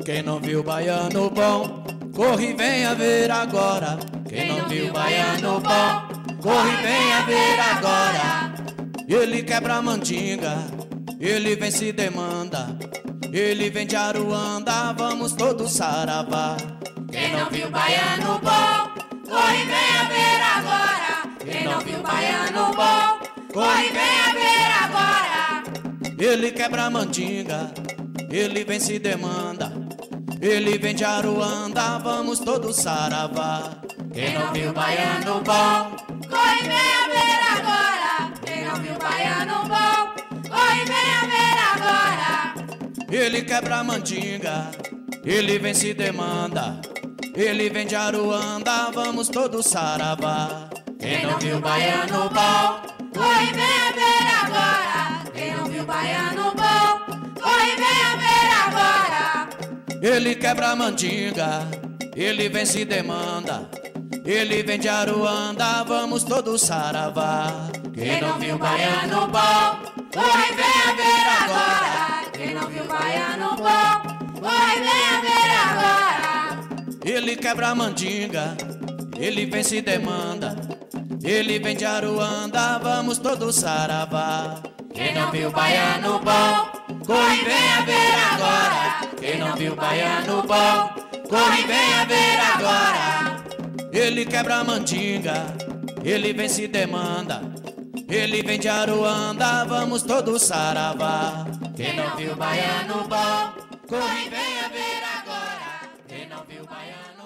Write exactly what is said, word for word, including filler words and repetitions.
Quem não viu baiano bom, corre e venha ver agora. Quem não viu baiano bom, corre e venha ver agora. Ele quebra a mandinga, ele vem se demanda. Ele vem de Aruanda, vamos todos saravá. Quem não viu baiano bom, corre e venha ver agora. Quem não viu baiano bom, corre e venha ver agora. Ele quebra a mandinga, ele vem se demanda. Ele vem de Aruanda, vamos todos saravá. Quem não viu baiano bom, corre e venha ver agora. Quem não viu baiano bom, corre e venha ver agora. Ele quebra a mandinga, ele vem se demanda. Ele vem de Aruanda, vamos todos saravá. Quem não viu baiano bom, corre e venha ver agora. Quem não viu baiano bom, corre e venha ver agora. Ele quebra a mandinga, ele vem se demanda. Ele vem de Aruanda, vamos todos saravá. Quem não viu baiano bom, corre e venha ver agora. Quem não viu baiano bom, corre e venha ver agora. Ele quebra a mandinga, ele vem se demanda. Ele vem de Aruanda, vamos todos saravá. Quem não viu baiano bom, corre e venha ver agora. Quem não viu baiano bom, corre e venha ver agora. Ele quebra a mandinga, ele vem se demanda. Ele vem de Aruanda, vamos todos saravá. Quem não viu baiano bom, corre e venha ver agora. Quem não viu baiano